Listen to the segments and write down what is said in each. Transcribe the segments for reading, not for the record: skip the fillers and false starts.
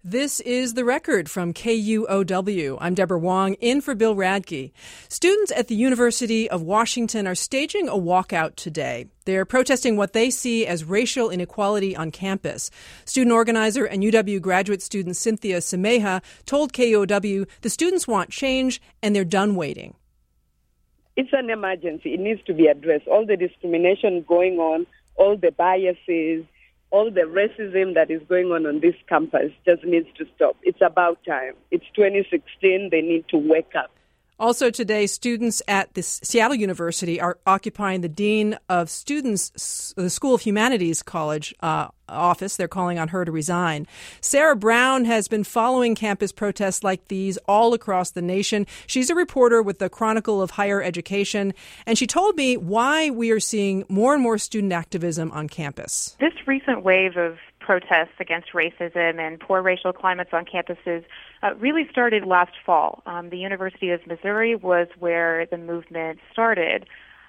This is The Record from KUOW. I'm Deborah Wong, in for Bill Radke. Students at the University of Washington are staging a walkout today. They're protesting what they see as racial inequality on campus. Student organizer and UW graduate student Cynthia Semeja told KUOW the students want change and they're done waiting. It's an emergency. It needs to be addressed. All the discrimination going on, all the biases, all the racism that is going on this campus just needs to stop. It's about time. It's 2016. They need to wake up. Also today, students at the Seattle University are occupying the Dean of Students, the School of Humanities College office. They're calling on her to resign. Sarah Brown has been following campus protests like these all across the nation. She's a reporter with the Chronicle of Higher Education, and she told me why we are seeing more and more student activism on campus. This recent wave of protests against racism and poor racial climates on campuses really started last fall. The University of Missouri was where the movement started.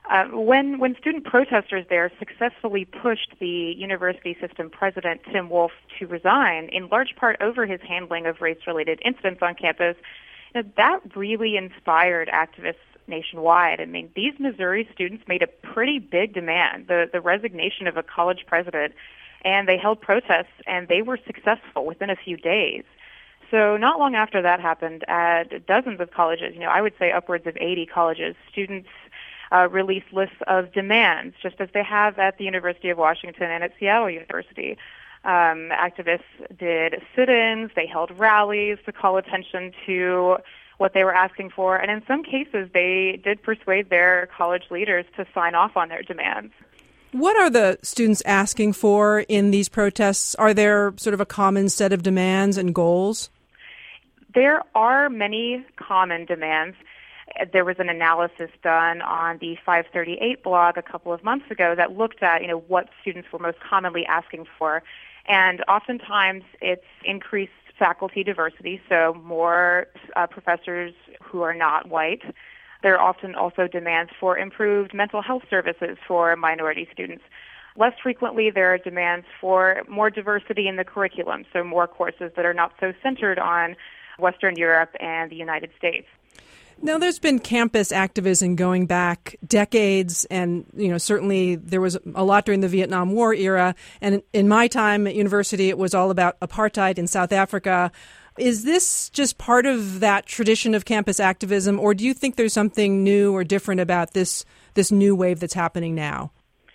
When student protesters there successfully pushed the university system president, Tim Wolf, to resign, in large part over his handling of race-related incidents on campus, that really inspired activists nationwide. I mean, these Missouri students made a pretty big demand, the resignation of a college president, and they held protests, and they were successful within a few days. So not long after that happened, at dozens of colleges, I would say upwards of 80 colleges, students released lists of demands, just as they have at the University of Washington and at Seattle University. Activists did sit-ins, they held rallies to call attention to what they were asking for, and in some cases they did persuade their college leaders to sign off on their demands. What are the students asking for in these protests? Are there sort of a common set of demands and goals? There are many common demands. There was an analysis done on the 538 blog a couple of months ago that looked at, what students were most commonly asking for. And oftentimes it's increased faculty diversity, so more professors who are not white. There are often also demands for improved mental health services for minority students. Less frequently, there are demands for more diversity in the curriculum, so more courses that are not so centered on Western Europe and the United States. Now, there's been campus activism going back decades, and certainly there was a lot during the Vietnam War era. And in my time at university, it was all about apartheid in South Africa. Is this just part of that tradition of campus activism, or do you think there's something new or different about this new wave that's happening now?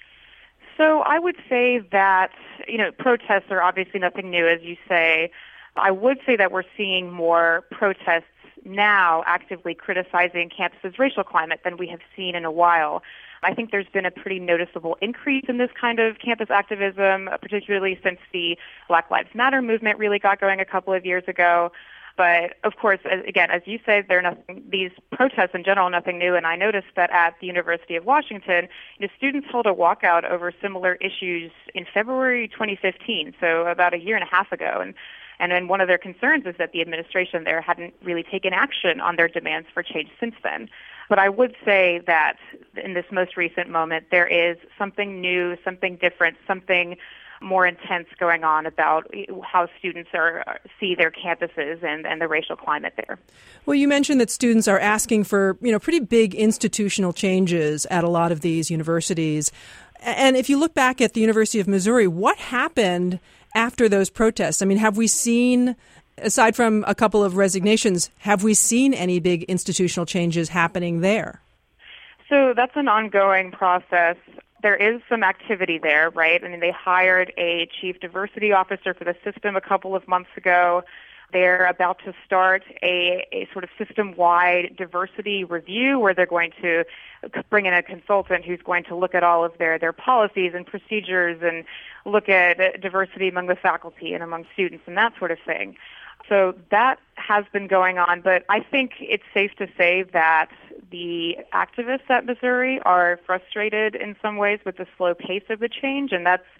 So I would say that, protests are obviously nothing new, as you say. I would say that we're seeing more protests now actively criticizing campus's racial climate than we have seen in a while. I think there's been a pretty noticeable increase in this kind of campus activism, particularly since the Black Lives Matter movement really got going a couple of years ago. But, of course, again, as you say, these protests in general, nothing new. And I noticed that at the University of Washington, students held a walkout over similar issues in February 2015, so about a year and a half ago. And then one of their concerns is that the administration there hadn't really taken action on their demands for change since then. But I would say that in this most recent moment, there is something new, something different, something more intense going on about how students see their campuses and the racial climate there. Well, you mentioned that students are asking for, pretty big institutional changes at a lot of these universities. And if you look back at the University of Missouri, what happened after those protests? I mean, have we seen, aside from a couple of resignations, have we seen any big institutional changes happening there? So that's an ongoing process. There is some activity there, right? I mean, they hired a chief diversity officer for the system a couple of months ago. They're about to start a sort of system-wide diversity review where they're going to bring in a consultant who's going to look at all of their policies and procedures and look at diversity among the faculty and among students and that sort of thing. So that has been going on, but I think it's safe to say that the activists at Missouri are frustrated in some ways with the slow pace of the change, and that's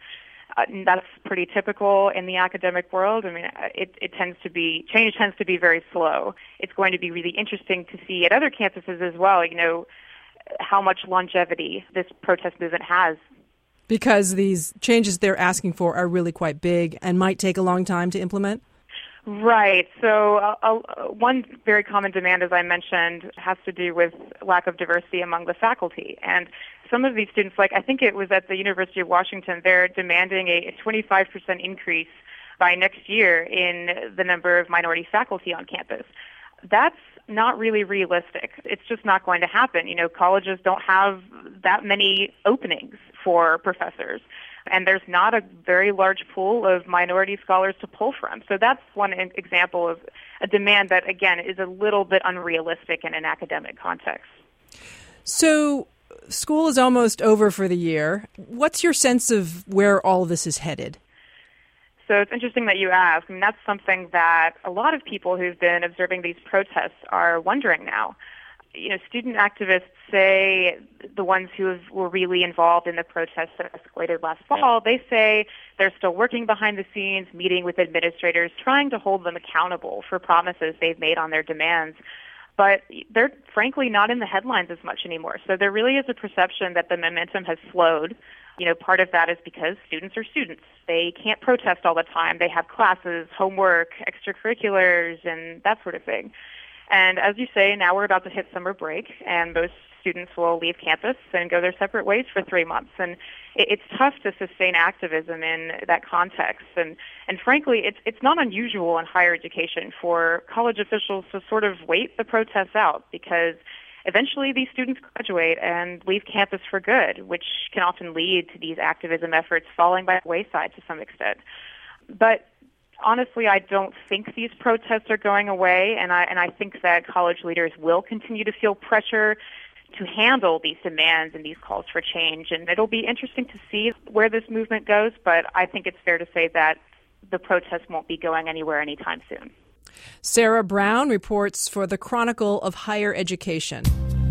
pretty typical in the academic world. I mean, change tends to be very slow. It's going to be really interesting to see at other campuses as well, how much longevity this protest movement has. Because these changes they're asking for are really quite big and might take a long time to implement? Right. So one very common demand, as I mentioned, has to do with lack of diversity among the faculty. And some of these students, like I think it was at the University of Washington, they're demanding a 25% increase by next year in the number of minority faculty on campus. That's not really realistic. It's just not going to happen. You know, colleges don't have that many openings for professors, and there's not a very large pool of minority scholars to pull from. So that's one example of a demand that, again, is a little bit unrealistic in an academic context. So school is almost over for the year. What's your sense of where all of this is headed? So it's interesting that you ask. I mean, that's something that a lot of people who've been observing these protests are wondering now. You know, student activists say, the ones who were really involved in the protests that escalated last fall, they say they're still working behind the scenes, meeting with administrators, trying to hold them accountable for promises they've made on their demands. But they're frankly not in the headlines as much anymore. So there really is a perception that the momentum has slowed. You know, part of that is because students are students. They can't protest all the time. They have classes, homework, extracurriculars, and that sort of thing. And as you say, now we're about to hit summer break, and most students will leave campus and go their separate ways for 3 months. And it's tough to sustain activism in that context. And frankly, it's not unusual in higher education for college officials to sort of wait the protests out, because eventually these students graduate and leave campus for good, which can often lead to these activism efforts falling by the wayside to some extent. But honestly, I don't think these protests are going away, and I think that college leaders will continue to feel pressure to handle these demands and these calls for change. And it'll be interesting to see where this movement goes, but I think it's fair to say that the protests won't be going anywhere anytime soon. Sarah Brown reports for the Chronicle of Higher Education.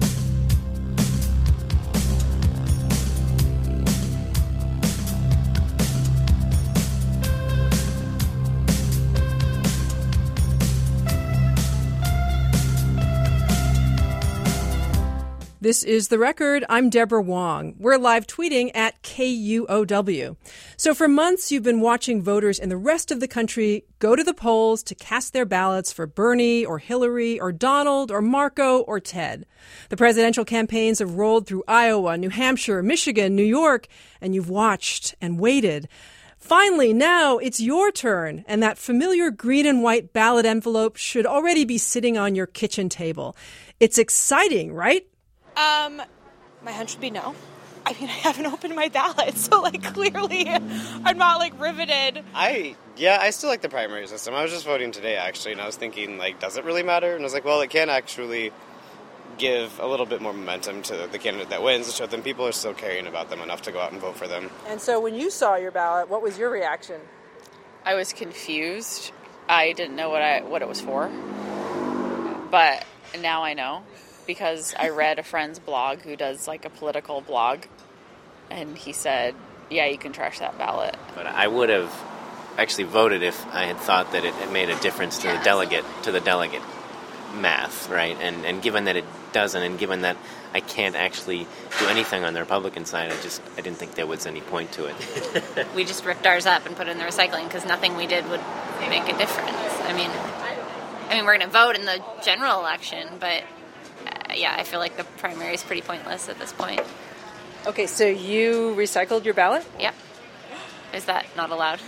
This is The Record. I'm Deborah Wong. We're live tweeting at KUOW. So for months, you've been watching voters in the rest of the country go to the polls to cast their ballots for Bernie or Hillary or Donald or Marco or Ted. The presidential campaigns have rolled through Iowa, New Hampshire, Michigan, New York, and you've watched and waited. Finally, now it's your turn, and that familiar green and white ballot envelope should already be sitting on your kitchen table. It's exciting, right? My hunch would be no. I mean, I haven't opened my ballot, so, clearly I'm not, riveted. I still like the primary system. I was just voting today, actually, and I was thinking, does it really matter? And I was like, well, it can actually give a little bit more momentum to the candidate that wins to show them people are still caring about them enough to go out and vote for them. And so when you saw your ballot, what was your reaction? I was confused. I didn't know what it was for, but now I know. Because I read a friend's blog who does a political blog, and he said, yeah, you can trash that ballot. But I would have actually voted if I had thought that it made a difference to the delegate math, right? And given that it doesn't, and given that I can't actually do anything on the Republican side, I didn't think there was any point to it. We just ripped ours up and put it in the recycling because nothing we did would make a difference. I mean, we're going to vote in the general election, but I feel like the primary is pretty pointless at this point. Okay, so you recycled your ballot? Yep. Is that not allowed?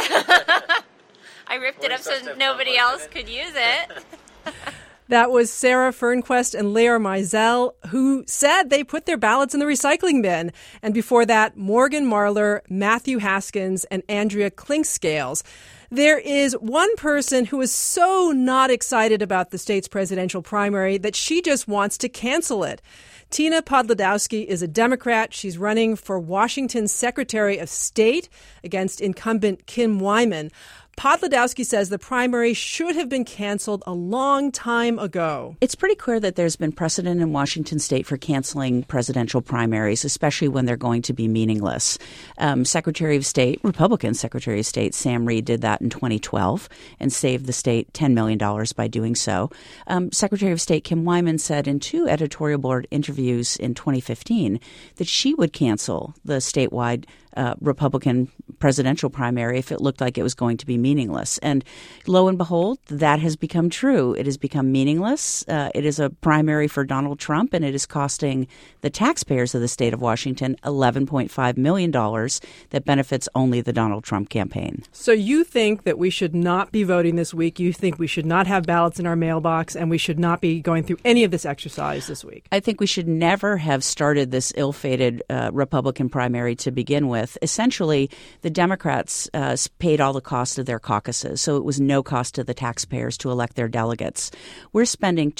I ripped it up so nobody else could use it. That was Sarah Fernquest and Leah Meisel, who said they put their ballots in the recycling bin. And before that, Morgan Marler, Matthew Haskins, and Andrea Clinkscales. There is one person who is so not excited about the state's presidential primary that she just wants to cancel it. Tina Podlodowski is a Democrat. She's running for Washington's Secretary of State against incumbent Kim Wyman. Podlodowski says the primary should have been canceled a long time ago. It's pretty clear that there's been precedent in Washington state for canceling presidential primaries, especially when they're going to be meaningless. Republican Secretary of State Sam Reed did that in 2012 and saved the state $10 million by doing so. Secretary of State Kim Wyman said in 2 editorial board interviews in 2015 that she would cancel the statewide Republican presidential primary if it looked like it was going to be meaningless. And lo and behold, that has become true. It has become meaningless. It is a primary for Donald Trump, and it is costing the taxpayers of the state of Washington $11.5 million that benefits only the Donald Trump campaign. So you think that we should not be voting this week? You think we should not have ballots in our mailbox, and we should not be going through any of this exercise this week? I think we should never have started this ill-fated Republican primary to begin with. Essentially, the Democrats paid all the cost of their caucuses, so it was no cost to the taxpayers to elect their delegates. We're spending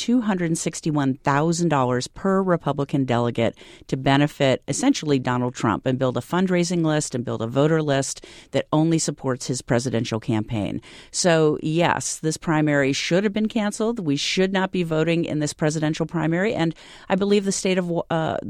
$261,000 per Republican delegate to benefit essentially Donald Trump and build a fundraising list and build a voter list that only supports his presidential campaign. So, yes, this primary should have been canceled. We should not be voting in this presidential primary, and I believe the state of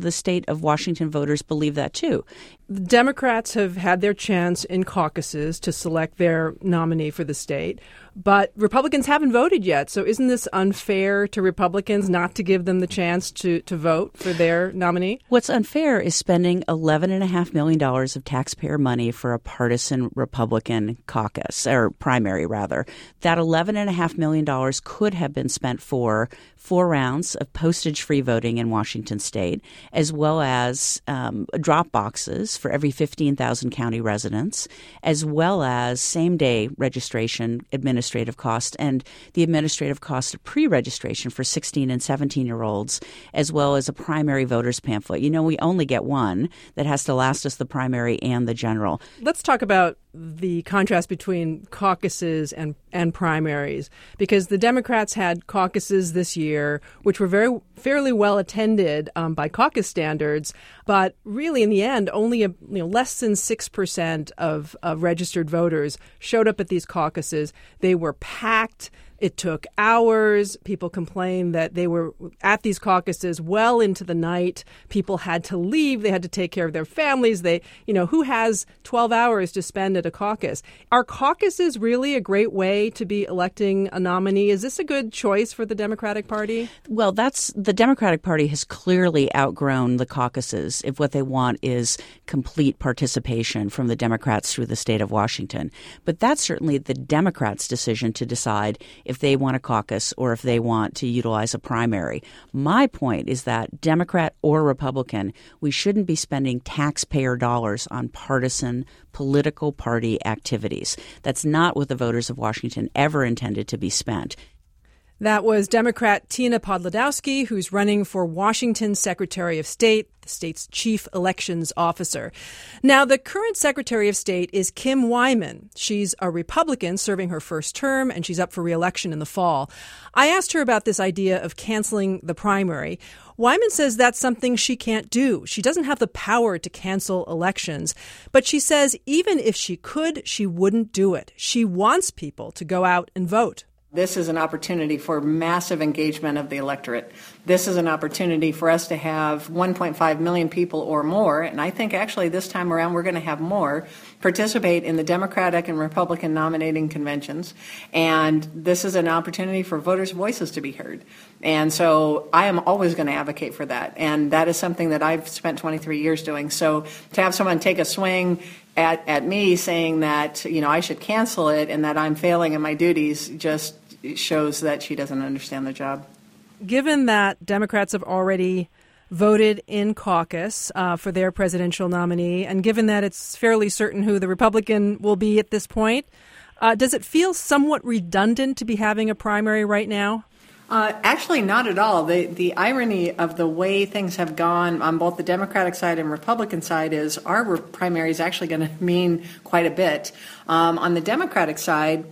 Washington voters believe that too. The Democrats have had their chance in caucuses to select their nominee for the state, but Republicans haven't voted yet. So isn't this unfair to Republicans not to give them the chance to vote for their nominee? What's unfair is spending $11.5 million of taxpayer money for a partisan Republican caucus, or primary rather. That $11.5 million could have been spent for 4 rounds of postage-free voting in Washington state, as well as drop boxes for every 15,000 county residents, as well as same-day registration administrative cost and the administrative cost of pre-registration for 16 and 17-year-olds, as well as a primary voters pamphlet. You know, we only get one that has to last us the primary and the general. Let's talk about the contrast between caucuses and primaries, because the Democrats had caucuses this year, which were fairly well attended by caucus standards, but really in the end, only less than 6% of registered voters showed up at these caucuses. They were packed. It took hours. People complained that they were at these caucuses well into the night. People had to leave. They had to take care of their families. Who has 12 hours to spend at a caucus? Are caucuses really a great way to be electing a nominee? Is this a good choice for the Democratic Party? Well, the Democratic Party has clearly outgrown the caucuses if what they want is complete participation from the Democrats through the state of Washington. But that's certainly the Democrats' decision to decide if they want a caucus or if they want to utilize a primary. My point is that Democrat or Republican, we shouldn't be spending taxpayer dollars on partisan political party activities. That's not what the voters of Washington ever intended to be spent. That was Democrat Tina Podlodowski, who's running for Washington Secretary of State, the state's chief elections officer. Now, the current Secretary of State is Kim Wyman. She's a Republican serving her first term, and she's up for re-election in the fall. I asked her about this idea of canceling the primary. Wyman says that's something she can't do. She doesn't have the power to cancel elections. But she says even if she could, she wouldn't do it. She wants people to go out and vote. This is an opportunity for massive engagement of the electorate. This is an opportunity for us to have 1.5 million people or more, and I think actually this time around we're going to have more, participate in the Democratic and Republican nominating conventions. And this is an opportunity for voters' voices to be heard. And so I am always going to advocate for that. And that is something that I've spent 23 years doing. So to have someone take a swing at me saying that, I should cancel it and that I'm failing in my duties just shows that she doesn't understand the job. Given that Democrats have already voted in caucus for their presidential nominee, and given that it's fairly certain who the Republican will be at this point, does it feel somewhat redundant to be having a primary right now? Actually, not at all. The irony of the way things have gone on both the Democratic side and Republican side is our primary is actually going to mean quite a bit. On the Democratic side,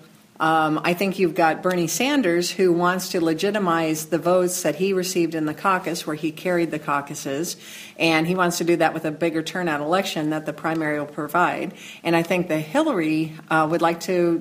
I think you've got Bernie Sanders, who wants to legitimize the votes that he received in the caucus, where he carried the caucuses, and he wants to do that with a bigger turnout election that the primary will provide. And I think that Hillary would like to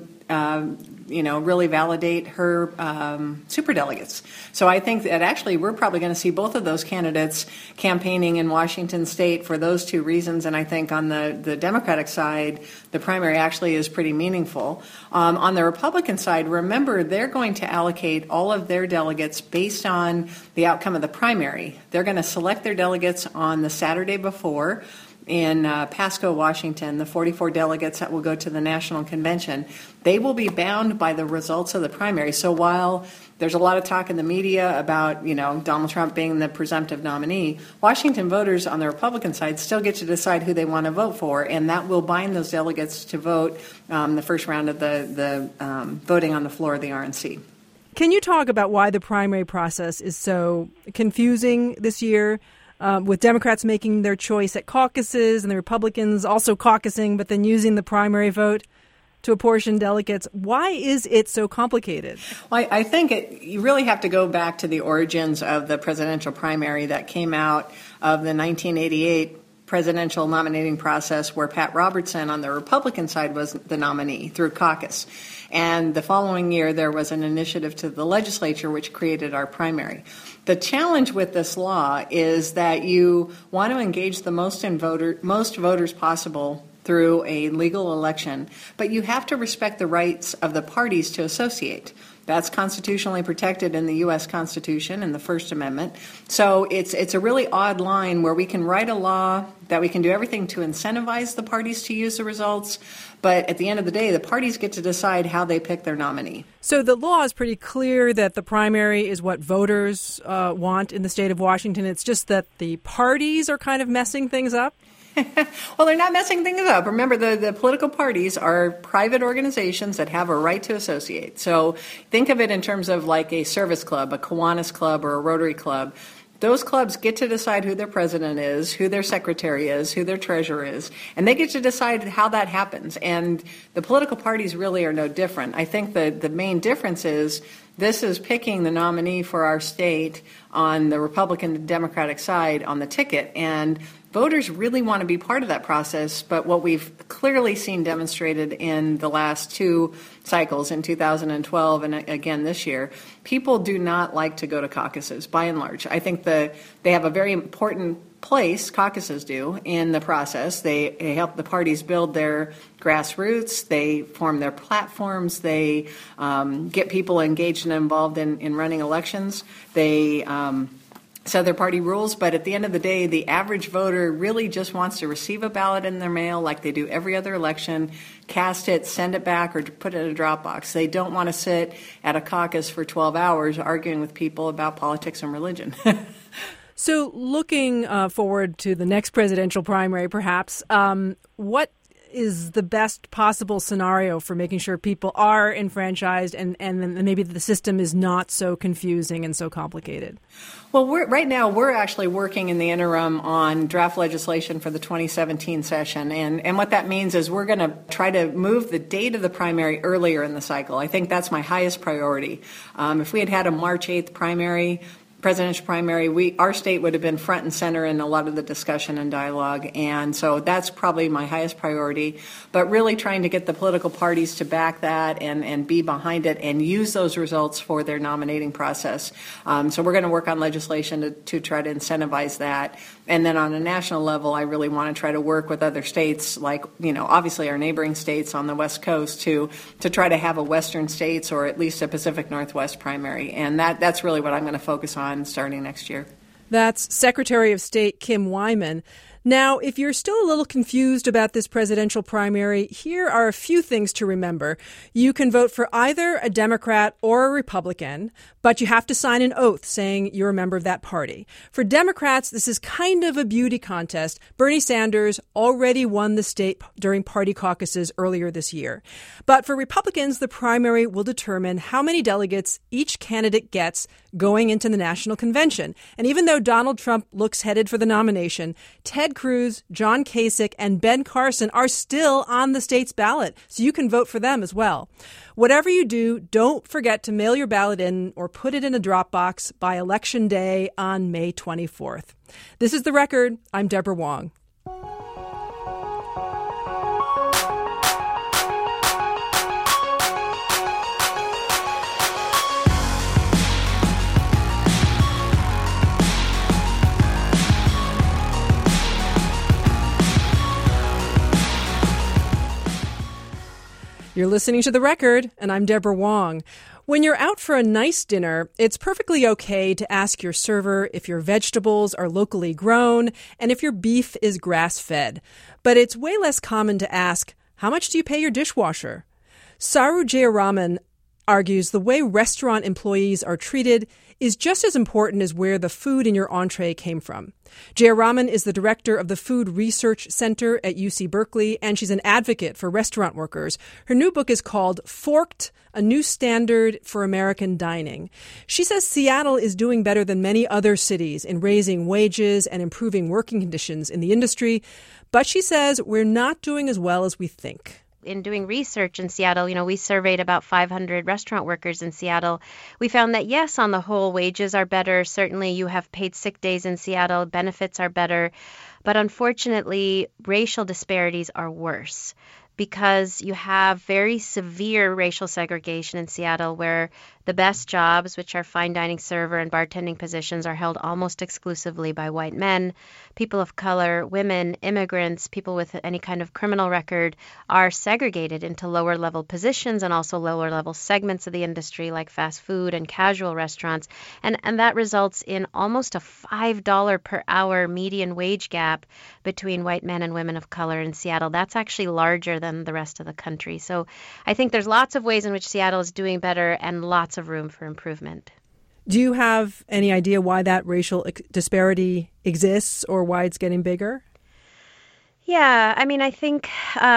really validate her superdelegates. So I think that actually we're probably going to see both of those candidates campaigning in Washington state for those two reasons. And I think on the Democratic side, the primary actually is pretty meaningful. On the Republican side, remember, they're going to allocate all of their delegates based on the outcome of the primary. They're going to select their delegates on the Saturday before. in Pasco, Washington, the 44 delegates that will go to the National Convention, they will be bound by the results of the primary. So while there's a lot of talk in the media about, Donald Trump being the presumptive nominee, Washington voters on the Republican side still get to decide who they want to vote for, and that will bind those delegates to vote the first round of the voting on the floor of the RNC. Can you talk about why the primary process is so confusing this year, with Democrats making their choice at caucuses and the Republicans also caucusing, but then using the primary vote to apportion delegates? Why is it so complicated? Well, I think you really have to go back to the origins of the presidential primary that came out of the 1988 presidential nominating process, where Pat Robertson on the Republican side was the nominee through caucus. And the following year, there was an initiative to the legislature which created our primary. The challenge with this law is that you want to engage the most voters possible through a legal election, but you have to respect the rights of the parties to associate. That's constitutionally protected in the U.S. Constitution in the First Amendment. So it's a really odd line where we can write a law that we can do everything to incentivize the parties to use the results, but at the end of the day, the parties get to decide how they pick their nominee. So the law is pretty clear that the primary is what voters want in the state of Washington. It's just that the parties are kind of messing things up? Well, they're not messing things up. Remember, the political parties are private organizations that have a right to associate. So think of it in terms of like a service club, a Kiwanis club, or a Rotary club. Those clubs get to decide who their president is, who their secretary is, who their treasurer is, and they get to decide how that happens. And the political parties really are no different. I think the main difference is this is picking the nominee for our state on the Republican and Democratic side on the ticket, and voters really want to be part of that process, but what we've clearly seen demonstrated in the last two cycles, in 2012 and again this year, people do not like to go to caucuses, by and large. I think they have a very important place, caucuses do, in the process. They help the parties build their grassroots, they form their platforms, they get people engaged and involved in running elections, they set their party rules, but at the end of the day, the average voter really just wants to receive a ballot in their mail like they do every other election, cast it, send it back, or put it in a drop box. They don't want to sit at a caucus for 12 hours arguing with people about politics and religion. So looking forward to the next presidential primary, perhaps, what is the best possible scenario for making sure people are enfranchised and maybe the system is not so confusing and so complicated? Well, right now we're actually working in the interim on draft legislation for the 2017 session. And what that means is we're going to try to move the date of the primary earlier in the cycle. I think that's my highest priority. If we had had a March 8th presidential primary, our state would have been front and center in a lot of the discussion and dialogue, and so that's probably my highest priority. But really trying to get the political parties to back that and be behind it and use those results for their nominating process. So we're going to work on legislation to try to incentivize that. And then on a national level, I really want to try to work with other states, like, obviously our neighboring states on the West Coast, to try to have a Western states or at least a Pacific Northwest primary. And that's really what I'm going to focus on starting next year. That's Secretary of State Kim Wyman. Now, if you're still a little confused about this presidential primary, here are a few things to remember. You can vote for either a Democrat or a Republican, but you have to sign an oath saying you're a member of that party. For Democrats, this is kind of a beauty contest. Bernie Sanders already won the state during party caucuses earlier this year. But for Republicans, the primary will determine how many delegates each candidate gets going into the national convention. And even though Donald Trump looks headed for the nomination, Ted Cruz, John Kasich, and Ben Carson are still on the state's ballot, so you can vote for them as well. Whatever you do, don't forget to mail your ballot in or put it in a drop box by Election Day on May 24th. This is The Record. I'm Deborah Wong. You're listening to The Record, and I'm Deborah Wong. When you're out for a nice dinner, it's perfectly okay to ask your server if your vegetables are locally grown and if your beef is grass-fed. But it's way less common to ask, how much do you pay your dishwasher? Saru Jayaraman argues the way restaurant employees are treated is just as important as where the food in your entree came from. Jayaraman is the director of the Food Research Center at UC Berkeley, and she's an advocate for restaurant workers. Her new book is called Forked, A New Standard for American Dining. She says Seattle is doing better than many other cities in raising wages and improving working conditions in the industry, but she says we're not doing as well as we think. In doing research in Seattle, we surveyed about 500 restaurant workers in Seattle. We found that, yes, on the whole, wages are better. Certainly, you have paid sick days in Seattle. Benefits are better. But unfortunately, racial disparities are worse because you have very severe racial segregation in Seattle where the best jobs, which are fine dining server and bartending positions, are held almost exclusively by white men. People of color, women, immigrants, people with any kind of criminal record are segregated into lower level positions and also lower level segments of the industry like fast food and casual restaurants. And that results in almost a $5 per hour median wage gap between white men and women of color in Seattle. That's actually larger than the rest of the country. So I think there's lots of ways in which Seattle is doing better and lots of room for improvement. Do you have any idea why that racial disparity exists or why it's getting bigger? Yeah, I think,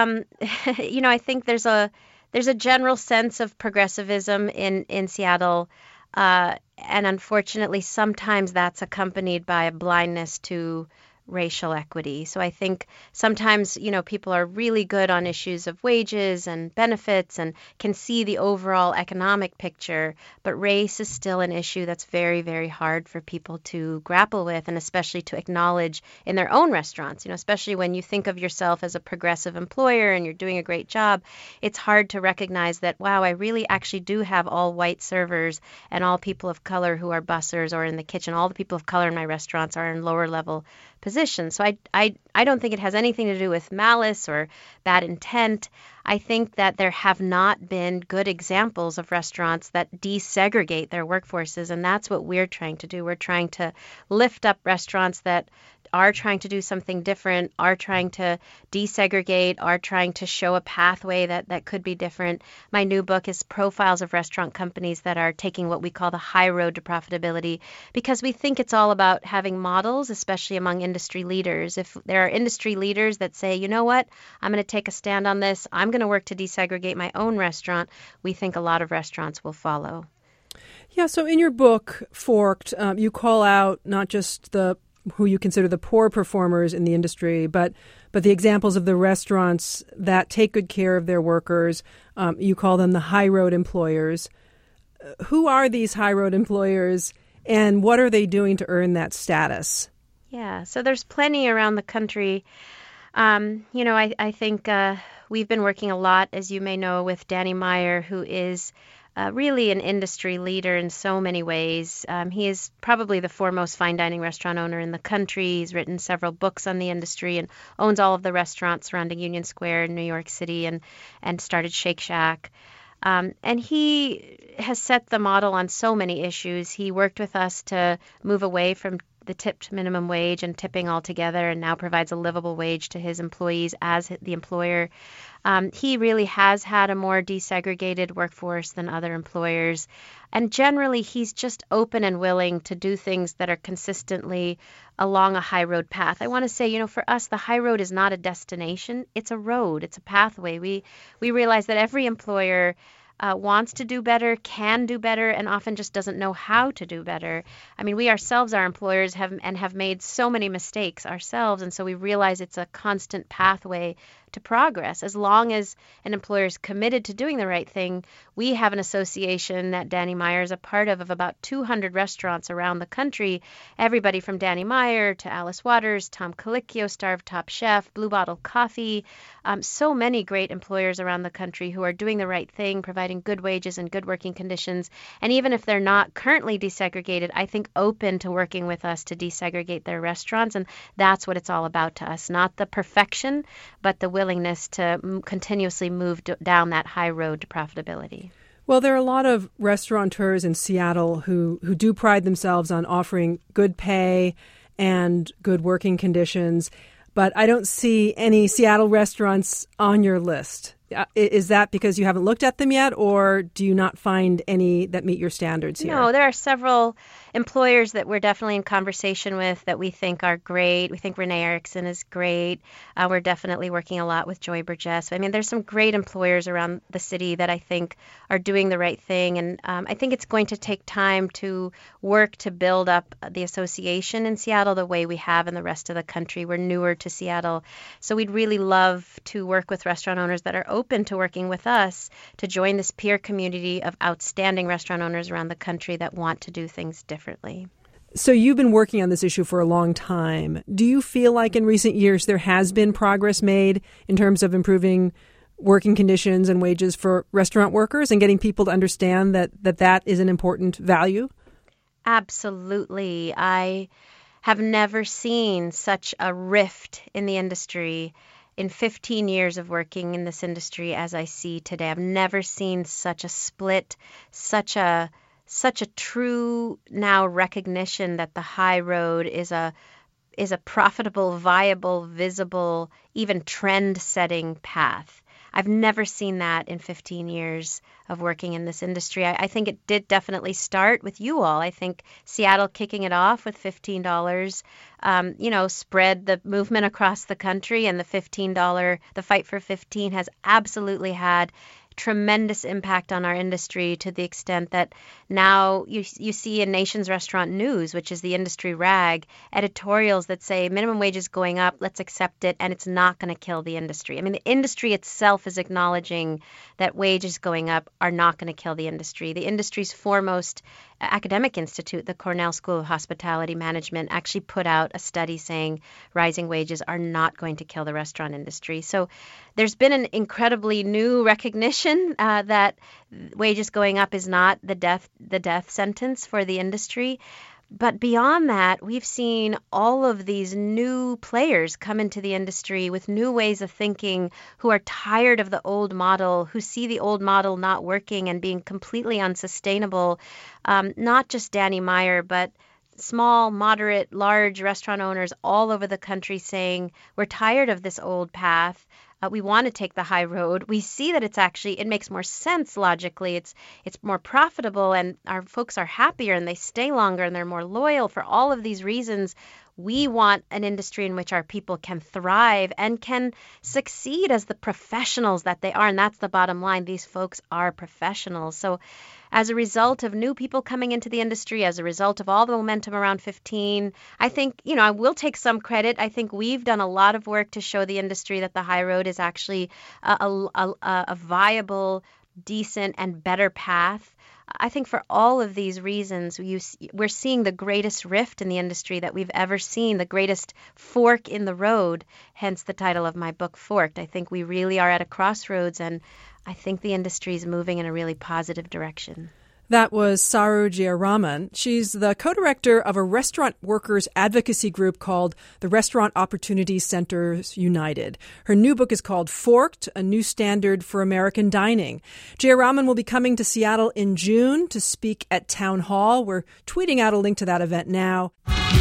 I think there's a general sense of progressivism in Seattle, and unfortunately, sometimes that's accompanied by a blindness to racial equity. So I think sometimes, people are really good on issues of wages and benefits and can see the overall economic picture, but race is still an issue that's very, very hard for people to grapple with and especially to acknowledge in their own restaurants. Especially when you think of yourself as a progressive employer and you're doing a great job, it's hard to recognize that, wow, I really actually do have all white servers and all people of color who are bussers or in the kitchen. All the people of color in my restaurants are in lower level positions. So I don't think it has anything to do with malice or bad intent. I think that there have not been good examples of restaurants that desegregate their workforces, and that's what we're trying to do. We're trying to lift up restaurants that are trying to do something different, are trying to desegregate, are trying to show a pathway that could be different. My new book is profiles of restaurant companies that are taking what we call the high road to profitability, because we think it's all about having models, especially among industry leaders. If there are industry leaders that say, you know what, I'm going to take a stand on this, I'm going to work to desegregate my own restaurant, we think a lot of restaurants will follow. Yeah, so in your book, Forked, you call out not just who you consider the poor performers in the industry, but the examples of the restaurants that take good care of their workers. You call them the high road employers. Who are these high road employers, and what are they doing to earn that status? Yeah, so there's plenty around the country. I think we've been working a lot, as you may know, with Danny Meyer, who is really an industry leader in so many ways. He is probably the foremost fine dining restaurant owner in the country. He's written several books on the industry and owns all of the restaurants surrounding Union Square in New York City and started Shake Shack. And he has set the model on so many issues. He worked with us to move away from the tipped minimum wage and tipping altogether, and now provides a livable wage to his employees as the employer. He really has had a more desegregated workforce than other employers. And generally, he's just open and willing to do things that are consistently along a high road path. I want to say, for us, the high road is not a destination. It's a road. It's a pathway. We realize that every employer wants to do better, can do better, and often just doesn't know how to do better. We ourselves, our employers, have made so many mistakes ourselves, and so we realize it's a constant pathway to progress. As long as an employer is committed to doing the right thing, we have an association that Danny Meyer is a part of about 200 restaurants around the country. Everybody from Danny Meyer to Alice Waters, Tom Colicchio, Star of Top Chef, Blue Bottle Coffee. So many great employers around the country who are doing the right thing, providing good wages and good working conditions. And even if they're not currently desegregated, I think open to working with us to desegregate their restaurants. And that's what it's all about to us, not the perfection, but the willingness to continuously move down that high road to profitability. Well, there are a lot of restaurateurs in Seattle who do pride themselves on offering good pay and good working conditions, but I don't see any Seattle restaurants on your list. Is that because you haven't looked at them yet, or do you not find any that meet your standards here? No, there are several employers that we're definitely in conversation with that we think are great. We think Renee Erickson is great. We're definitely working a lot with Joy Burgess. I mean, there's some great employers around the city that I think are doing the right thing. And I think it's going to take time to work to build up the association in Seattle the way we have in the rest of the country. We're newer to Seattle. So we'd really love to work with restaurant owners that are open to working with us to join this peer community of outstanding restaurant owners around the country that want to do things differently. So you've been working on this issue for a long time. Do you feel like in recent years there has been progress made in terms of improving working conditions and wages for restaurant workers and getting people to understand that is an important value? Absolutely. I have never seen such a rift in the industry in 15 years of working in this industry as I see today. I've never seen such a split, such a true now recognition that the high road is a profitable, viable, visible, even trend-setting path. I've never seen that in 15 years of working in this industry. I think it did definitely start with you all. I think Seattle kicking it off with $15, spread the movement across the country, and the fight for 15 has absolutely had tremendous impact on our industry to the extent that now you see in Nation's Restaurant News, which is the industry rag, editorials that say minimum wage is going up, let's accept it, and it's not going to kill the industry. I mean, the industry itself is acknowledging that wages going up are not going to kill the industry. The industry's foremost academic institute, the Cornell School of Hospitality Management, actually put out a study saying rising wages are not going to kill the restaurant industry. So there's been an incredibly new recognition that wages going up is not the death sentence for the industry. But beyond that, we've seen all of these new players come into the industry with new ways of thinking, who are tired of the old model, who see the old model not working and being completely unsustainable. Not just Danny Meyer, but small, moderate, large restaurant owners all over the country saying, we're tired of this old path. We want to take the high road. We see that it makes more sense logically. It's more profitable, and our folks are happier and they stay longer and they're more loyal. For all of these reasons, we want an industry in which our people can thrive and can succeed as the professionals that they are. And that's the bottom line. These folks are professionals. So as a result of new people coming into the industry, as a result of all the momentum around 15, I think, I will take some credit. I think we've done a lot of work to show the industry that the high road is actually a viable, decent, and better path. I think for all of these reasons, we're seeing the greatest rift in the industry that we've ever seen, the greatest fork in the road, hence the title of my book, Forked. I think we really are at a crossroads, and I think the industry is moving in a really positive direction. That was Saru Jayaraman. She's the co-director of a restaurant workers advocacy group called the Restaurant Opportunity Centers United. Her new book is called Forked, A New Standard for American Dining. Jayaraman will be coming to Seattle in June to speak at Town Hall. We're tweeting out a link to that event now.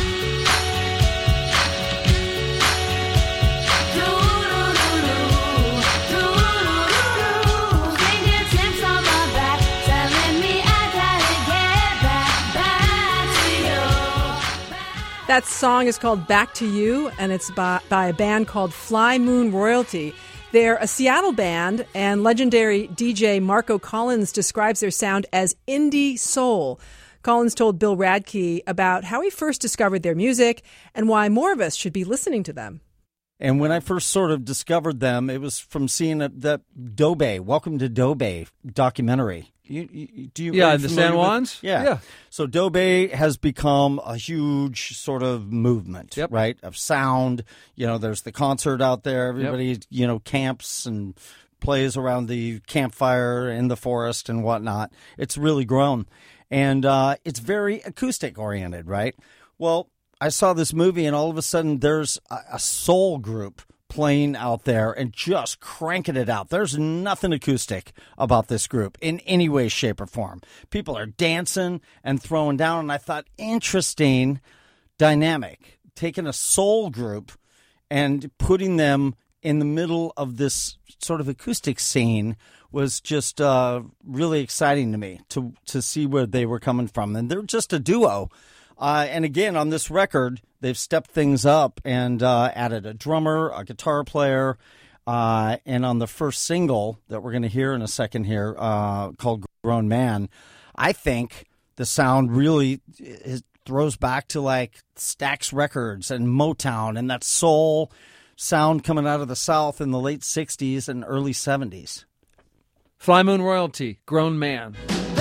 That song is called Back to You, and it's by a band called Fly Moon Royalty. They're a Seattle band, and legendary DJ Marco Collins describes their sound as indie soul. Collins told Bill Radke about how he first discovered their music and why more of us should be listening to them. And when I first sort of discovered them, it was from seeing that Dobe, Welcome to Dobe documentary. The San Juans? Yeah. So Dobe has become a huge sort of movement, right, of sound. There's the concert out there. Everybody, camps and plays around the campfire in the forest and whatnot. It's really grown. And it's very acoustic oriented, right? Well, I saw this movie, and all of a sudden there's a soul group playing out there and just cranking it out. There's nothing acoustic about this group in any way, shape, or form. People are dancing and throwing down, and I thought, interesting dynamic, taking a soul group and putting them in the middle of this sort of acoustic scene was just really exciting to me to see where they were coming from. And they're just a duo. And again, on this record, they've stepped things up and added a drummer, a guitar player, and on the first single that we're going to hear in a second here, called Grown Man, I think the sound really throws back to like Stax Records and Motown and that soul sound coming out of the South in the late 60s and early 70s. Fly Moon Royalty, Grown Man.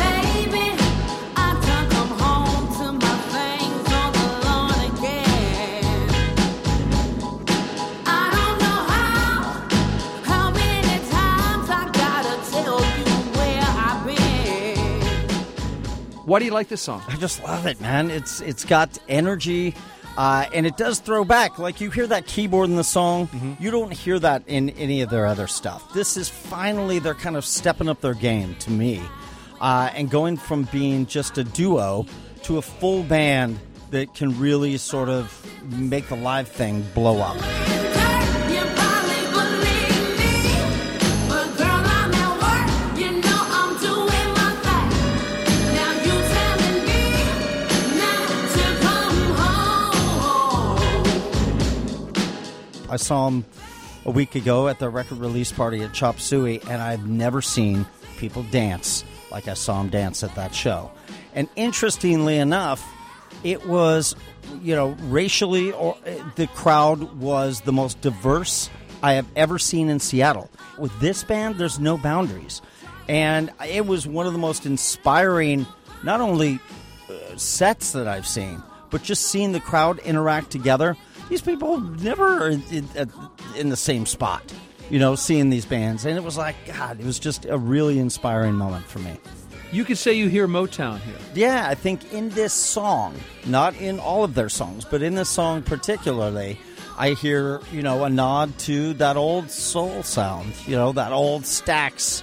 Why do you like this song? I just love it, man. It's got energy, and it does throw back. Like, you hear that keyboard in the song. Mm-hmm. You don't hear that in any of their other stuff. This is finally, they're kind of stepping up their game to me, and going from being just a duo to a full band that can really sort of make the live thing blow up. I saw him a week ago at the record release party at Chop Suey, and I've never seen people dance like I saw him dance at that show. And interestingly enough, it was, racially, or the crowd was the most diverse I have ever seen in Seattle. With this band, there's no boundaries. And it was one of the most inspiring, not only sets that I've seen, but just seeing the crowd interact together. These people never are in the same spot, seeing these bands. And it was like, God, it was just a really inspiring moment for me. You could say you hear Motown here. Yeah, I think in this song, not in all of their songs, but in this song particularly, I hear, a nod to that old soul sound, that old Stax,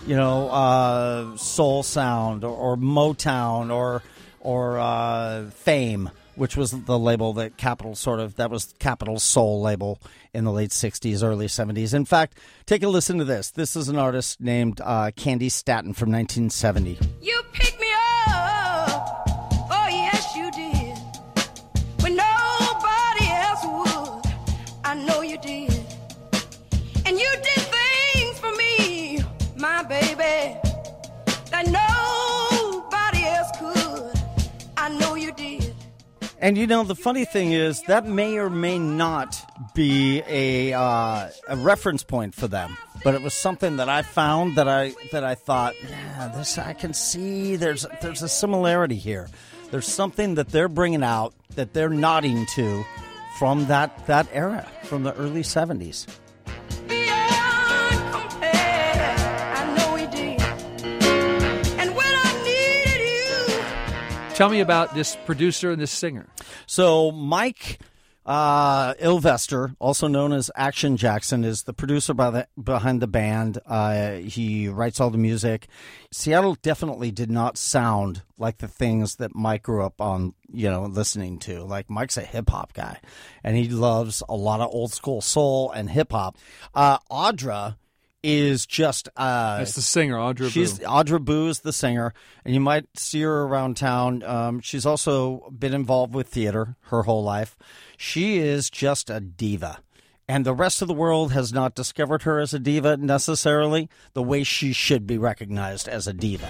soul sound, or Motown, or Fame, which was the label that that was Capitol's soul label in the late 60s, early 70s. In fact, take a listen to this. This is an artist named Candy Staton from 1970. You picked me up, oh yes you did, when nobody else would, I know you did. And you did things for me, my baby, that nobody else could, I know you did. And the funny thing is that may or may not be a reference point for them, but it was something that I found that I thought, this I can see. There's a similarity here. There's something that they're bringing out that they're nodding to from that era, from the early 70s. Tell me about this producer and this singer. So Mike Ilvester, also known as Action Jackson, is the producer behind the band. He writes all the music. Seattle definitely did not sound like the things that Mike grew up on, listening to. Like, Mike's a hip-hop guy, and he loves a lot of old-school soul and hip-hop. Audra is just that's the singer, Audra Boo. Audra Boo is the singer, and you might see her around town. She's also been involved with theater her whole life. She is just a diva, and the rest of the world has not discovered her as a diva necessarily the way she should be recognized as a diva.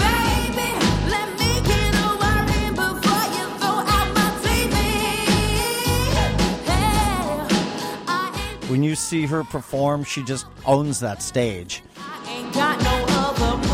When you see her perform, she just owns that stage. Ain't got no other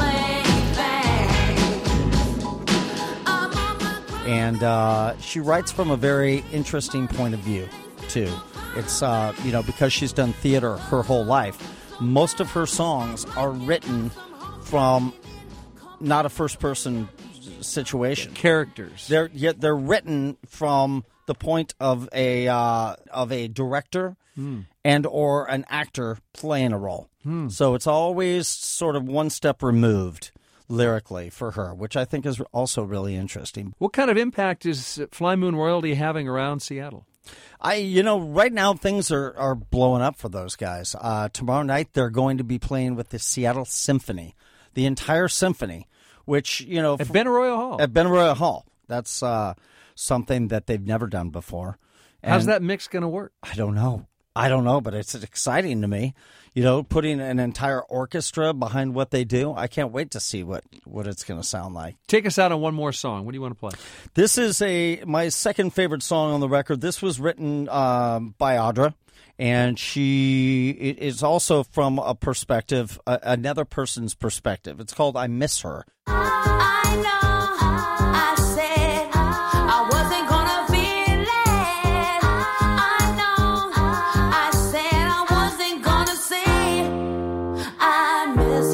And she writes from a very interesting point of view, too. It's, because she's done theater her whole life, most of her songs are written from not a first-person situation. Characters. They're written from the point of a director and or an actor playing a role. So it's always sort of one step removed lyrically for her, which I think is also really interesting. What kind of impact is Fly Moon Royalty having around Seattle? Right now things are blowing up for those guys. Tomorrow night they're going to be playing with the Seattle Symphony, the entire symphony, which, at Benaroya Hall. At Benaroya Hall. That's something that they've never done before. And how's that mix going to work? I don't know, but it's exciting to me. Putting an entire orchestra behind what they do. I can't wait to see what it's going to sound like. Take us out on one more song. What do you want to play? This is my second favorite song on the record. This was written by Audra, and it is also from a perspective, another person's perspective. It's called I Miss Her. I know. I said I wasn't gonna be late. I know. I said I wasn't gonna say I miss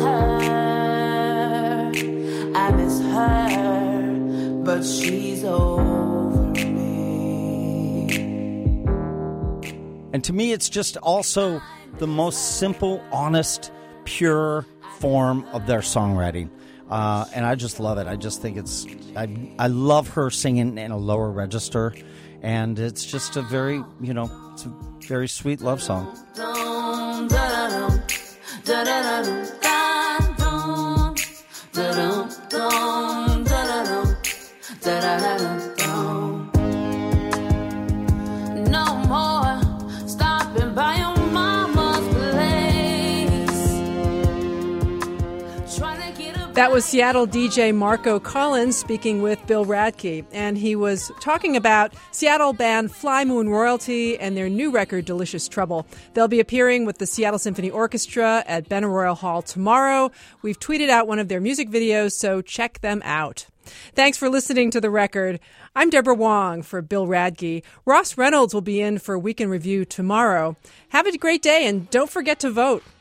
her. I miss her, but she's over me. And to me, it's just also the most simple, honest, pure form of their songwriting. And I just love it. I just think I love her singing in a lower register, and it's just a very, it's a very sweet love song. No more stopping by your mama's place. That was Seattle DJ Marco Collins speaking with Bill Radke, and he was talking about Seattle band Fly Moon Royalty and their new record, Delicious Trouble. They'll be appearing with the Seattle Symphony Orchestra at Benaroya Hall tomorrow. We've tweeted out one of their music videos, so check them out. Thanks for listening to The Record. I'm Deborah Wong for Bill Radke. Ross Reynolds will be in for Week in Review tomorrow. Have a great day, and don't forget to vote.